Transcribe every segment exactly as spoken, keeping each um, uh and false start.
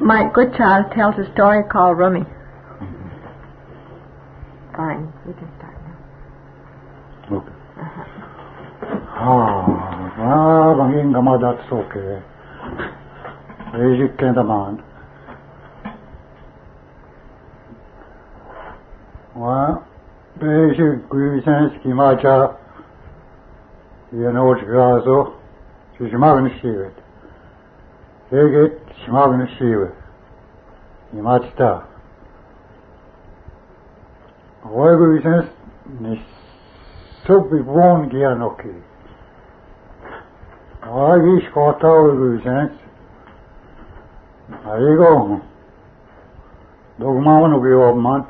My good child tells a story called Rumi. Mm-hmm. Fine, we can start now. Okay. Ah, bangin gamadat soke. Basic kendaman. Wa basic guisens kimacha. You know what gazo. She's magna shivet. Hege magna shivet. Imachta. Why guisens ni sobi bon gianoki. Why is kota guisens? Arigo dogma no give man.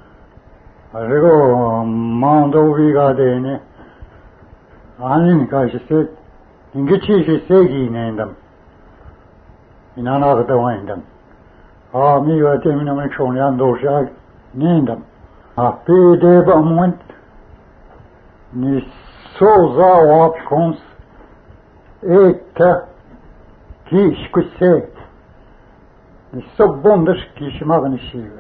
Arigo mando viga dene. Anin ka se ingichi se segi nendam. Inana ga tawendam. Ah mi wa temina me choni ando sha nendam. Ah pe de ba moment ni so za wa kons eta ki shkuse. الصبون كيش ما بنشيله.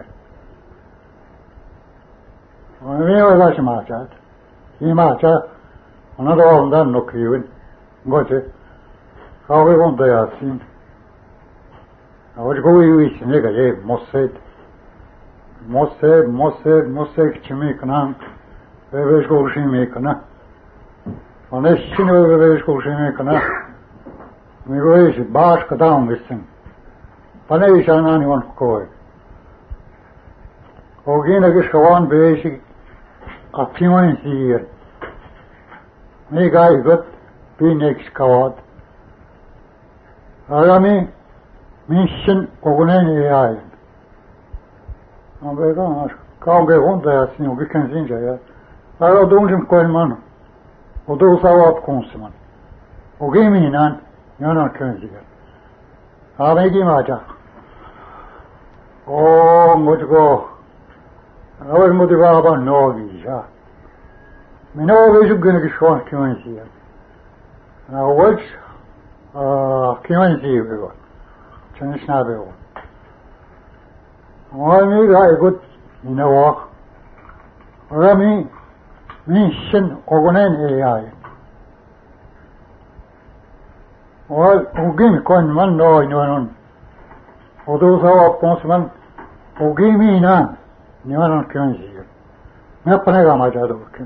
ومين ولا شماعات؟ في ماعات أنا دوام دان نكيون. قلت هاوي قوم دياسين. أوج قوي ويش نيجا موسيد موسيد موسيد موسيد كشمي كنام. بيش قوشي ميكنا. أنا شنو بيش قوشي ميكنا. ميقوليش باش كدام بسم. Paneis aan anyone kooi. Ogina geschwan bezig aptimen hier. Me gai gut binex kawad. Agami mission ogunen yaay. Ambega mas kaunge honda yasin o biken zinja ya. Aga donjum koen man. O do sawat konsman. Ogimi nan yana kenziga. Amegi maja. Oh, मुझको और मुझे बाबा नौगी जा मैं नौगी जो गन की शौक क्यों नहीं किया ना वच क्यों नहीं किया वो चंद स्नाबे वो और मैं गाय कुछ नवा और मैं मिशन ओगनेन एआई और उगी में कौन मन नौ इन्होंने उधर से वो पहुंचमन उगी में ना निवारण क्यों नहीं मैं अपने का माचा दो क्यों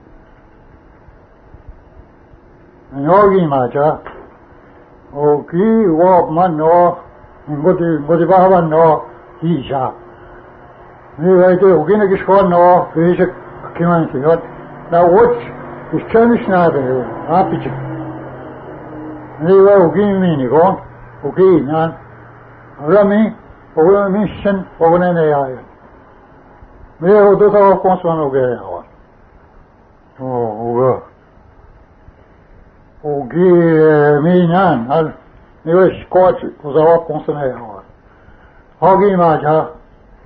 नहीं योगी माचा उगी वो मन नो मुझे मुझे बाबा नो ईशा मैं वैसे उगी ने किसको नो वैसे क्यों नहीं और ना वो इसके निश्ना है आप पीछे नहीं वो उगी में नहीं कौन उगी ना Rami, over mission, over an A I. May I do our constant of the Oh, over. Oh, give me none. I'll never scotch was our constant A I. Hoggy Maja.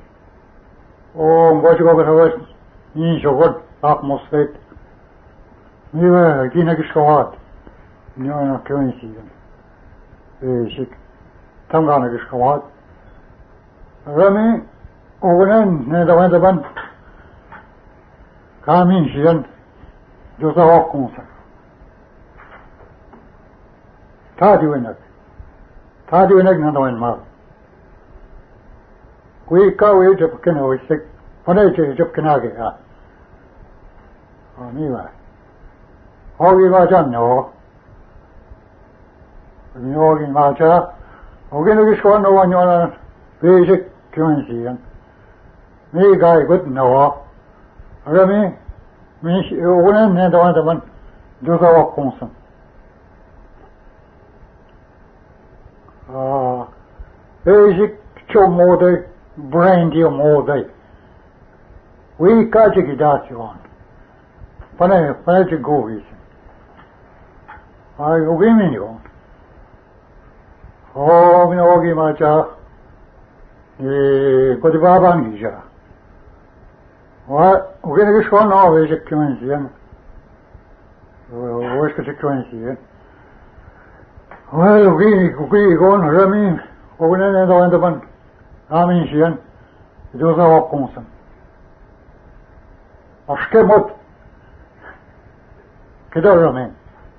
Oh, what you got over in your atmosphere. Never Guinea Squad. No, coincidence. Basic. Tangana geschwat. Rami, ogenen, ne da wende ban. Kamin shian, josa wakunsa. Tadi wenak. Tadi wenak na da wen ma. Kui ka we jap kena we sik. Pane che jap kena ge ha. Ami wa. Hogi ma jan no. Ni hogi ma cha. Ogin is one no one on basic currency. Me guy good no. Rami, me wouldn't need one of them. Do our consent. Ah, basic show more day, brain deal more day. We catch it that you want. But I have to go with you. I go in you. Oh, मैं होगी माचा ये कुछ बाबा नहीं जा वह उगे ने किसको ना हो वैसे क्यों नहीं किया वो इसके क्यों नहीं किया वह उगी उगी कौन रमी ook in de winter van Amin zien, dus dat ook konsen. Als je moet, kidder me.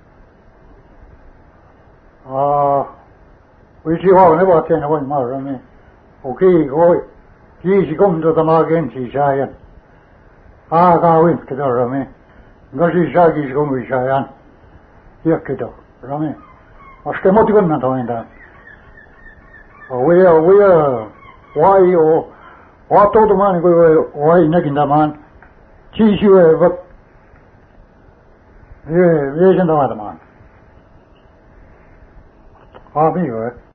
Ah, we zien wel, ne wat kennen we maar me. Oké, gooi, kies ik om dat maar geen zie zijn. Ah, ga we kidder me. Dat is zaak is gewoon we zijn. Hier kidder, me. Als je moet kunnen dan dan. We we why oh what todo man go why nakin da man chi shi we wat ye ye jin da man ah bi we